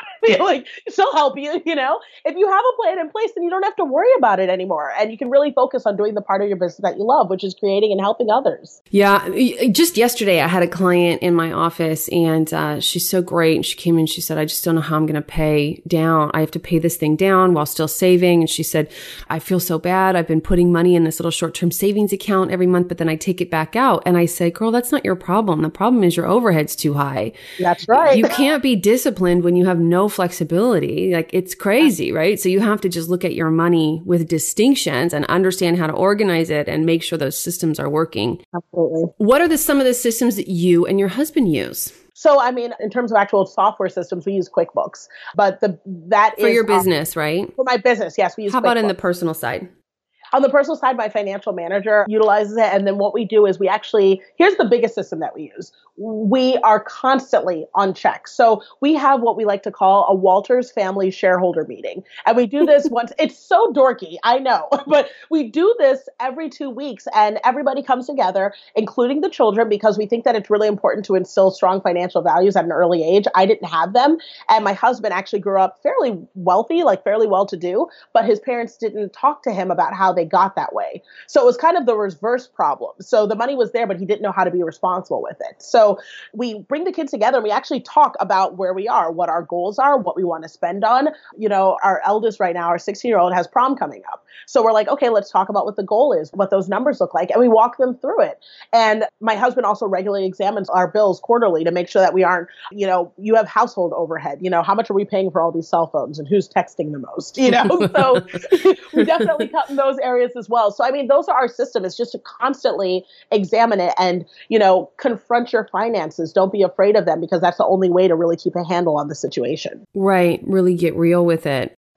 C: she'll help you, If you have a plan in place, then you don't have to worry about it anymore. And you can really focus on doing the part of your business that you love, which is creating and helping others.
B: Yeah. Just yesterday, I had a client in my office and she's so great. And she came in, she said, I just don't know how I'm going to pay down. I have to pay this thing down while still saving. And she said, I feel so bad. I've been putting money in this little short-term savings account every month, but then I take it back out. And I say, girl, that's not your problem. The problem is your overhead's too high.
C: That's right.
B: You can't be disciplined when you have no flexibility. It's crazy, right? So you have to just look at your money with distinctions and understand how to organize it and make sure those systems are working.
C: Absolutely.
B: What are some of the systems that you and your husband use?
C: So, in terms of actual software systems, we use QuickBooks, but that
B: for your business, right?
C: For my business, yes, we use.
B: How
C: QuickBooks.
B: About in the personal side?
C: On the personal side, my financial manager utilizes it. And then what we do is here's the biggest system that we use. We are constantly on check. So we have what we like to call a Walters family shareholder meeting. And we do this once. It's so dorky, I know, but we do this every 2 weeks and everybody comes together, including the children, because we think that it's really important to instill strong financial values at an early age. I didn't have them. And my husband actually grew up fairly wealthy, fairly well-to-do, but his parents didn't talk to him about how they got that way. So it was kind of the reverse problem. So the money was there, but he didn't know how to be responsible with it. So we bring the kids together and we actually talk about where we are, what our goals are, what we want to spend on. Our eldest right now, our 16-year-old, has prom coming up. So we're like, okay, let's talk about what the goal is, what those numbers look like. And we walk them through it. And my husband also regularly examines our bills quarterly to make sure that we aren't, you have household overhead. How much are we paying for all these cell phones and who's texting the most, So we definitely cut in those areas as well. So, those are our system, is just to constantly examine it and, confront your finances. Don't be afraid of them, because that's the only way to really keep a handle on the situation.
B: Right. Really get real with it.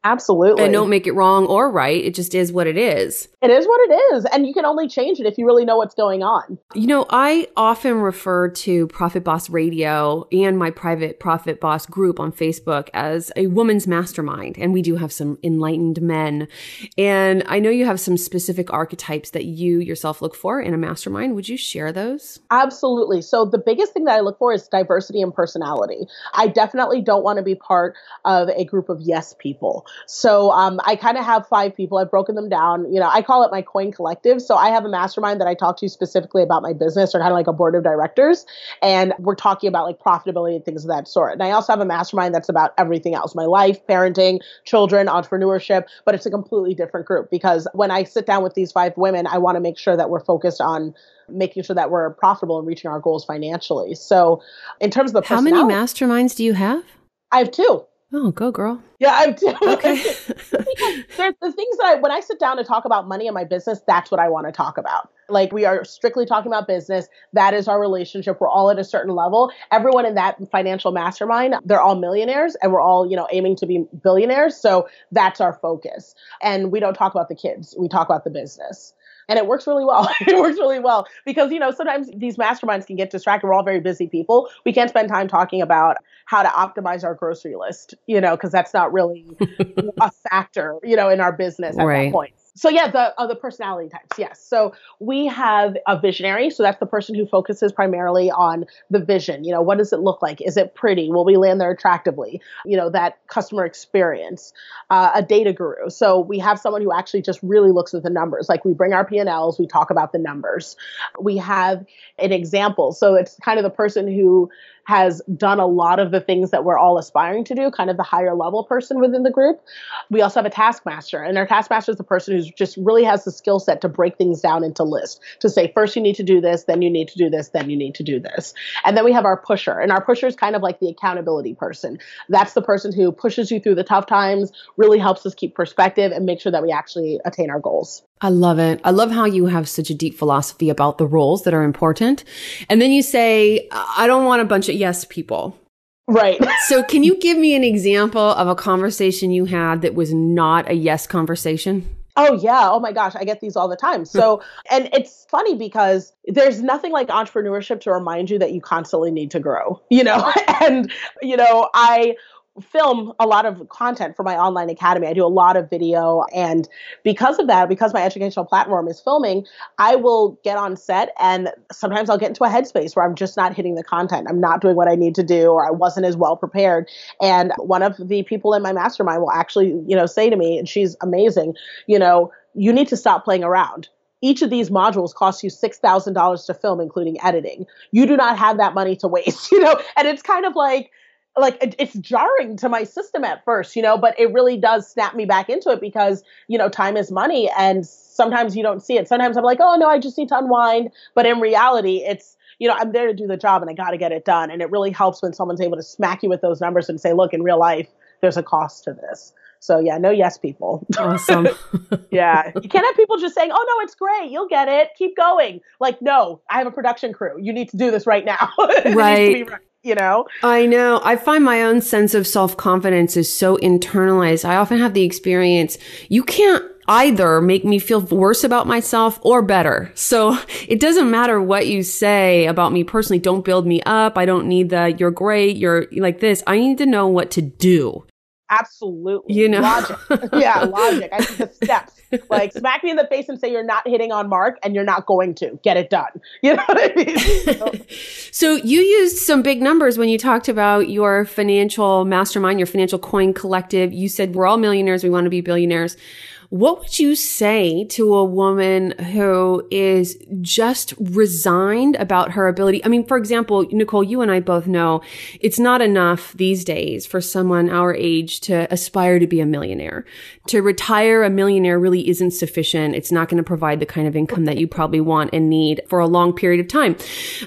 C: Absolutely.
B: And don't make it wrong or right. It just is what it is.
C: It is what it is. And you can only change it if you really know what's going on.
B: You know, I often refer to Profit Boss Radio and my private Profit Boss group on Facebook as a woman's mastermind. And we do have some enlightened men. And I know you have some specific archetypes that you yourself look for in a mastermind. Would you share those?
C: Absolutely. So the biggest thing that I look for is diversity and personality. I definitely don't want to be part of a group of yes people. So I kind of have 5 people. I've broken them down. You know, I call it my coin collective. So I have a mastermind that I talk to specifically about my business, or kind of like a board of directors. And we're talking about like profitability and things of that sort. And I also have a mastermind that's about everything else, my life, parenting, children, entrepreneurship, but it's a completely different group, because when I sit down with these 5 women, I want to make sure that we're focused on making sure that we're profitable and reaching our goals financially. So in terms of the
B: How many masterminds do you have?
C: I have 2.
B: Oh, go girl.
C: Yeah, I do.
B: Okay.
C: There's the things that when I sit down to talk about money in my business, that's what I want to talk about. Like, we are strictly talking about business. That is our relationship. We're all at a certain level. Everyone in that financial mastermind, they're all millionaires, and we're all, you know, aiming to be billionaires. So that's our focus. And we don't talk about the kids. We talk about the business. And it works really well. It works really well because, you know, sometimes these masterminds can get distracted. We're all very busy people. We can't spend time talking about how to optimize our grocery list, you know, because that's not really a factor, you know, in our business at that point. So yeah, the personality types, yes. So we have a visionary. So that's the person who focuses primarily on the vision. You know, what does it look like? Is it pretty? Will we land there attractively? You know, that customer experience. A data guru. So we have someone who actually just really looks at the numbers. Like, we bring our P&Ls, we talk about the numbers. We have an example. So it's kind of the person who has done a lot of the things that we're all aspiring to do, kind of the higher level person within the group. We also have a taskmaster, and our taskmaster is the person who's just really has the skill set to break things down into lists, to say, first you need to do this, then you need to do this, then you need to do this. And then we have our pusher, and our pusher is kind of like the accountability person. That's the person who pushes you through the tough times, really helps us keep perspective and make sure that we actually attain our goals.
B: I love it. I love how you have such a deep philosophy about the roles that are important. And then you say, I don't want a bunch of yes people.
C: Right.
B: So can you give me an example of a conversation you had that was not a yes conversation?
C: Oh, yeah. Oh, my gosh. I get these all the time. So, and it's funny because there's nothing like entrepreneurship to remind you that you constantly need to grow, you know, and, you know, I film a lot of content for my online academy. I do a lot of video. And because of that, because my educational platform is filming, I will get on set and sometimes I'll get into a headspace where I'm just not hitting the content. I'm not doing what I need to do, or I wasn't as well prepared. And one of the people in my mastermind will actually, you know, say to me, and she's amazing, you know, you need to stop playing around. Each of these modules costs you $6,000 to film, including editing. You do not have that money to waste, you know, and it's kind of like it's jarring to my system at first, you know, but it really does snap me back into it because, you know, time is money and sometimes you don't see it. Sometimes I'm like, oh no, I just need to unwind. But in reality, it's, you know, I'm there to do the job and I got to get it done. And it really helps when someone's able to smack you with those numbers and say, look, in real life, there's a cost to this. So yeah, no yes people.
B: Awesome.
C: Yeah. You can't have people just saying, oh no, it's great. You'll get it. Keep going. Like, no, I have a production crew. You need to do this right now.
B: Right.
C: It needs to be right. You know?
B: I know. I find my own sense of self-confidence is so internalized. I often have the experience, you can't either make me feel worse about myself or better. So it doesn't matter what you say about me personally. Don't build me up. I don't need the, you're great, you're like this. I need to know what to do.
C: Absolutely.
B: You know?
C: Logic. Yeah, logic. I think the steps. Like, smack me in the face and say you're not hitting on mark and you're not going to. Get it done. You know what I mean?
B: So you used some big numbers when you talked about your financial mastermind, your financial coin collective. You said we're all millionaires. We want to be billionaires. What would you say to a woman who is just resigned about her ability? I mean, for example, Nicole, you and I both know it's not enough these days for someone our age to aspire to be a millionaire. To retire a millionaire really isn't sufficient. It's not going to provide the kind of income that you probably want and need for a long period of time.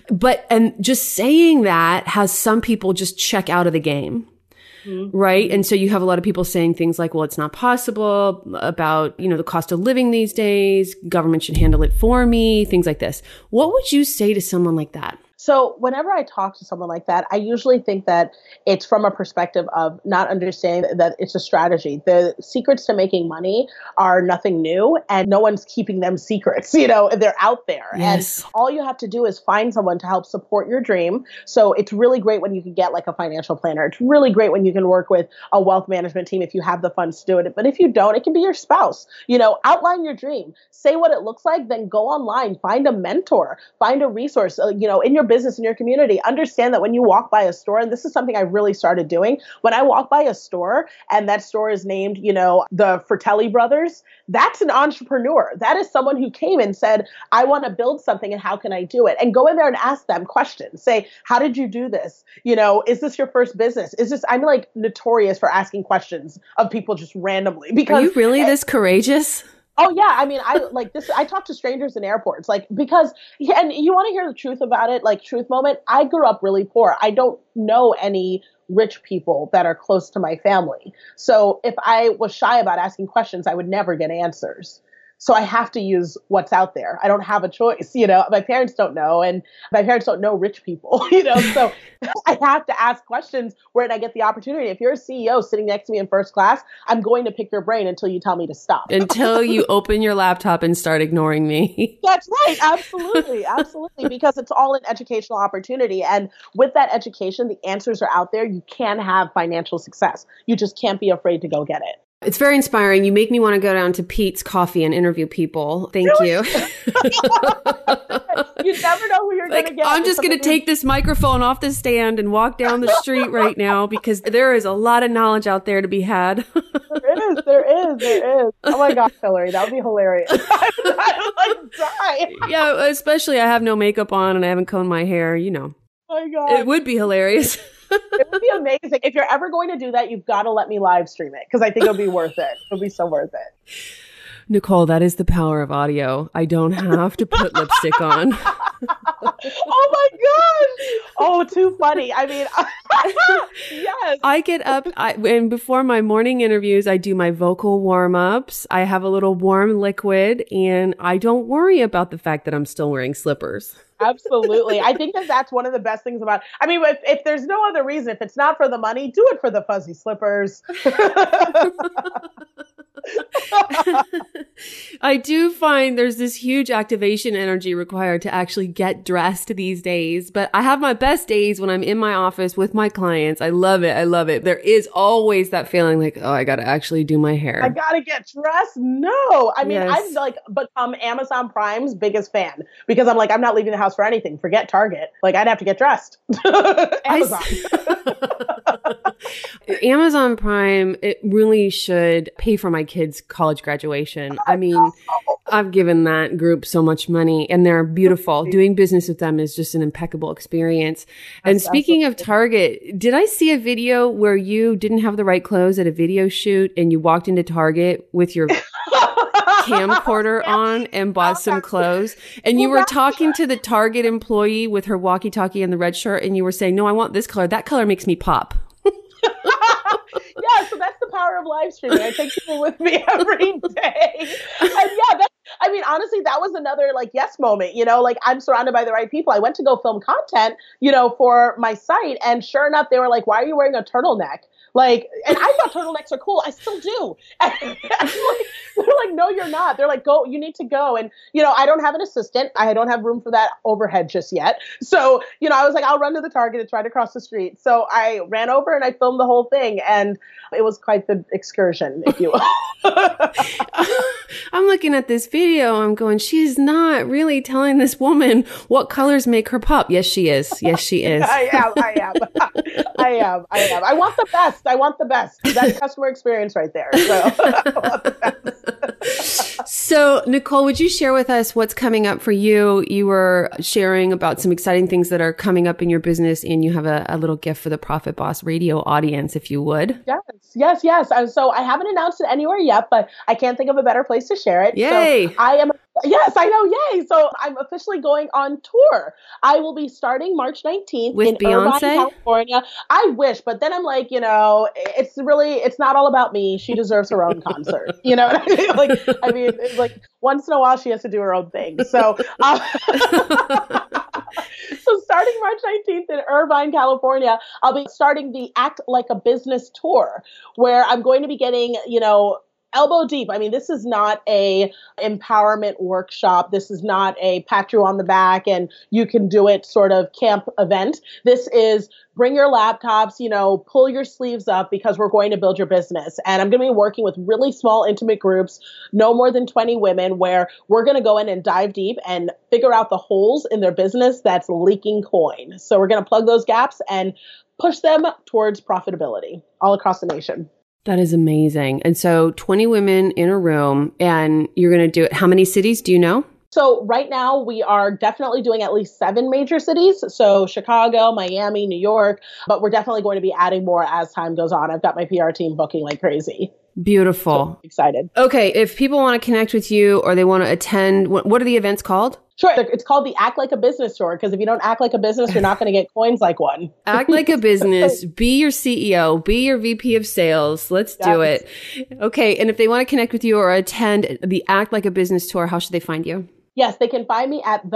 B: And just saying that has some people just check out of the game. Mm-hmm. Right. And so you have a lot of people saying things like, well, it's not possible, about, you know, the cost of living these days, government should handle it for me, things like this. What would you say to someone like that?
C: So whenever I talk to someone like that, I usually think that it's from a perspective of not understanding that it's a strategy. The secrets to making money are nothing new, and no one's keeping them secrets. They're out there.
B: Yes.
C: And all you have to do is find someone to help support your dream. So it's really great when you can get like a financial planner. It's really great when you can work with a wealth management team if you have the funds to do it. But if you don't, it can be your spouse. Outline your dream, say what it looks like, then go online, find a mentor, find a resource, in your business, in your community. Understand that when you walk by a store, and this is something I really started doing, when I walk by a store and that store is named, the Fratelli brothers, that's an entrepreneur. That is someone who came and said, I want to build something and how can I do it? And go in there and ask them questions. Say, how did you do this? Is this your first business? I'm like notorious for asking questions of people just randomly. Because
B: are you really this courageous?
C: Oh yeah. I mean, I like this. I talk to strangers in airports, because, and you want to hear the truth about it, like truth moment. I grew up really poor. I don't know any rich people that are close to my family. So if I was shy about asking questions, I would never get answers. So I have to use what's out there. I don't have a choice. My parents don't know, and my parents don't know rich people, so I have to ask questions where I get the opportunity. If you're a CEO sitting next to me in first class, I'm going to pick your brain until you tell me to stop.
B: Until you open your laptop and start ignoring me.
C: That's right. Absolutely. Absolutely. Because it's all an educational opportunity. And with that education, the answers are out there. You can have financial success. You just can't be afraid to go get it.
B: It's very inspiring. You make me want to go down to Pete's Coffee and interview people. Thank you.
C: You never know who you're going to get.
B: I'm just going to take this microphone off the stand and walk down the street right now because there is a lot of knowledge out there to be had.
C: There is. Oh my gosh, Hillary, that would be hilarious. I would die.
B: Yeah, especially I have no makeup on and I haven't combed my hair,
C: Oh my God.
B: It would be hilarious.
C: It would be amazing. If you're ever going to do that, you've got to let me live stream it because I think it'll be worth it. It'll be so worth it.
B: Nicole, that is the power of audio. I don't have to put lipstick on.
C: Oh my gosh. Oh, too funny. I mean, yes.
B: I get up and before my morning interviews, I do my vocal warm-ups. I have a little warm liquid and I don't worry about the fact that I'm still wearing slippers.
C: Absolutely. I think that's one of the best things about, if there's no other reason, if it's not for the money, do it for the fuzzy slippers.
B: I do find there's this huge activation energy required to actually get dressed these days, but I have my best days when I'm in my office with my clients. I love it. I love it. There is always that feeling like, oh, I got to actually do my hair.
C: I got to get dressed. No.
B: Yes.
C: I've become Amazon Prime's biggest fan because I'm like, I'm not leaving the house for anything. Forget Target. Like I'd have to get dressed. Amazon.
B: Amazon Prime, it really should pay for my kids' college graduation. I've given that group so much money and they're beautiful. Doing business with them is just an impeccable experience. And speaking of Target, did I see a video where you didn't have the right clothes at a video shoot and you walked into Target with your camcorder on and bought some clothes and you were talking to the Target employee with her walkie-talkie and the red shirt and you were saying, no, I want this color. That color makes me pop.
C: Yeah, so that's the power of live streaming. I take people with me every day. And yeah, honestly, that was another yes moment, I'm surrounded by the right people. I went to go film content, for my site. And sure enough, they were like, why are you wearing a turtleneck? And I thought turtlenecks are cool. I still do. And they're like, no, you're not. They're like, go, you need to go. And, I don't have an assistant. I don't have room for that overhead just yet. So, I was like, I'll run to the Target. It's right across the street. So I ran over and I filmed the whole thing. And it was quite the excursion, if you will.
B: I'm looking at this video. I'm going, she's not really telling this woman what colors make her pop. Yes, she is. Yes, she is.
C: I am. I want the best. That's customer experience right there. So, I want the best.
B: So, Nicole, would you share with us what's coming up for you? You were sharing about some exciting things that are coming up in your business, and you have a little gift for the Profit Boss Radio audience, if you would.
C: Yes. So I haven't announced it anywhere yet, but I can't think of a better place to share it.
B: Yay!
C: So yes, I know. Yay. So I'm officially going on tour. I will be starting March 19th
B: with
C: in
B: Beyonce,
C: Irvine, California. I wish, but then I'm like, it's not all about me. She deserves her own concert. You know what I mean? It's like once in a while she has to do her own thing. So, so starting March 19th in Irvine, California, I'll be starting the Act Like a Business tour, where I'm going to be getting, elbow deep. I mean, this is not a empowerment workshop. This is not a pat you on the back and you can do it sort of camp event. This is bring your laptops, pull your sleeves up, because we're going to build your business. And I'm going to be working with really small, intimate groups, no more than 20 women, where we're going to go in and dive deep and figure out the holes in their business that's leaking coin. So we're going to plug those gaps and push them towards profitability all across the nation.
B: That is amazing. And so 20 women in a room, and you're going to do it. How many cities do you know?
C: So right now we are definitely doing at least 7 major cities. So Chicago, Miami, New York, but we're definitely going to be adding more as time goes on. I've got my PR team booking like crazy.
B: Beautiful.
C: So excited.
B: Okay. If people want to connect with you or they want to attend, what are the events called?
C: Sure. It's called the Act Like a Business tour, because if you don't act like a business, you're not going to get coins like one.
B: Act like a business, be your CEO, be your VP of sales. Let's do it. Okay. And if they want to connect with you or attend the Act Like a Business tour, how should they find you?
C: Yes, they can find me at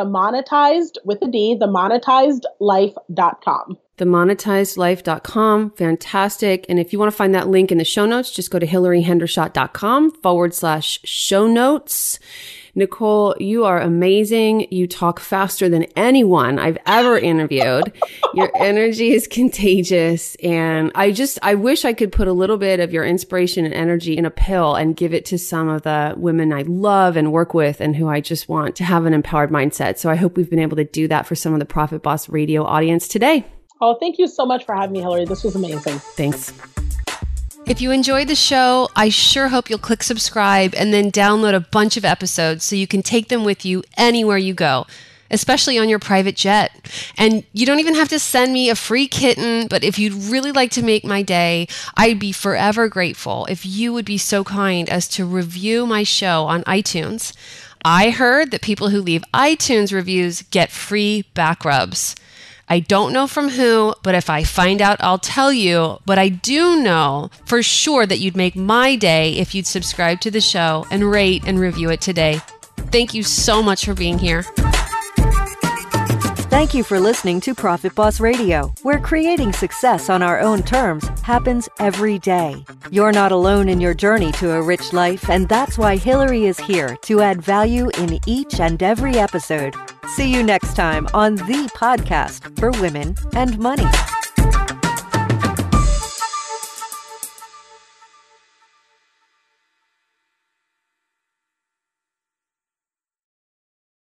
C: themonetizedlife.com.
B: Themonetizedlife.com. Fantastic. And if you want to find that link in the show notes, just go to hillaryhendershot.com/show notes. Nicole, you are amazing. You talk faster than anyone I've ever interviewed. Your energy is contagious. And I wish I could put a little bit of your inspiration and energy in a pill and give it to some of the women I love and work with and who I just want to have an empowered mindset. So I hope we've been able to do that for some of the Profit Boss Radio audience today.
C: Oh, thank you so much for having me, Hillary. This was amazing.
B: Thanks. If you enjoyed the show, I sure hope you'll click subscribe and then download a bunch of episodes so you can take them with you anywhere you go, especially on your private jet. And you don't even have to send me a free kitten, but if you'd really like to make my day, I'd be forever grateful if you would be so kind as to review my show on iTunes. I heard that people who leave iTunes reviews get free back rubs. I don't know from who, but if I find out, I'll tell you. But I do know for sure that you'd make my day if you'd subscribe to the show and rate and review it today. Thank you so much for being here.
A: Thank you for listening to Profit Boss Radio, where creating success on our own terms happens every day. You're not alone in your journey to a rich life, and that's why Hillary is here to add value in each and every episode. See you next time on the podcast for women and money.